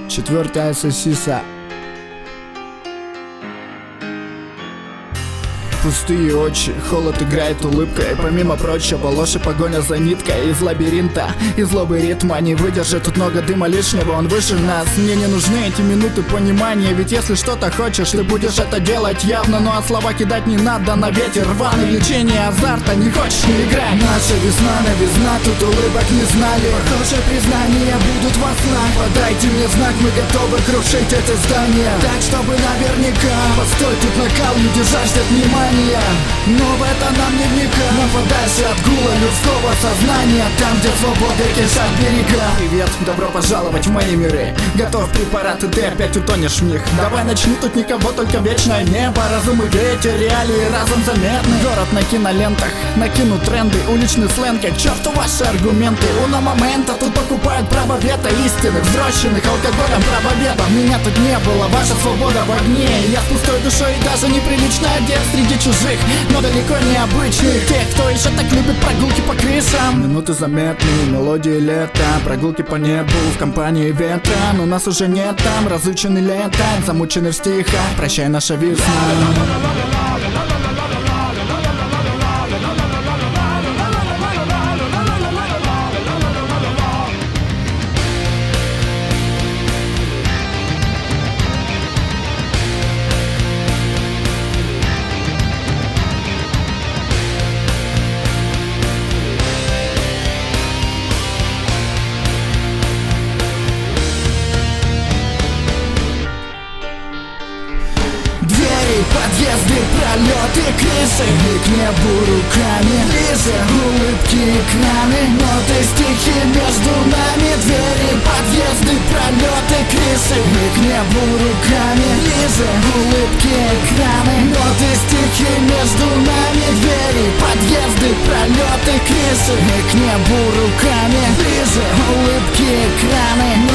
Четвертая сосиса. Пустые очи, холод играет улыбкой. Помимо прочего, ложь и погоня за ниткой. Из лабиринта, из злобы ритма не выдержит. Тут много дыма лишнего, он выше нас. Мне не нужны эти минуты понимания. Ведь если что-то хочешь, ты будешь это делать явно. Ну а слова кидать не надо на ветер рваный. Влечение азарта, не хочешь, не играй. Наша весна, новизна, тут улыбок не знали. Похожие признания будут во снах. Подайте мне знак, мы готовы крушить эти здания. Так, чтобы наверняка. Постой, тут накал, не держать ждет внимания. Но в это нам не вникать. Но подальше от гула людского сознания. Там, где свобода кишат берега. Привет, добро пожаловать в мои миры. Готов препараты, ты опять утонешь в них. Давай начни, тут никого, только вечное небо. Разум и ветер, реалии разом заметны. Город на кинолентах, накинут тренды. Уличный сленг, к черту ваши аргументы. Уна момента, тут покупают право вето. Истинных, взрощенных алкоголем правоведов. Меня тут не было, ваша свобода в огне. Я с пустой душой и даже неприлично одет среди чужих, но далеко не обычных. Тех, кто еще так любит прогулки по крышам. Минуты заметные, мелодии лета. Прогулки по небу в компании ветра. Но нас уже нет там, разучены летать. Замучены в стихах, прощай наша весна. Подъезды, пролеты, крыши и к небу руками. Ближе улыбки экраны, ноты, стихи между нами. Двери, подъезды, пролеты, крыши и к небу руками. Ближе улыбки экраны, ноты, стихи между нами. Двери, подъезды, пролеты, крыши и к небу руками. Ближе улыбки экраны.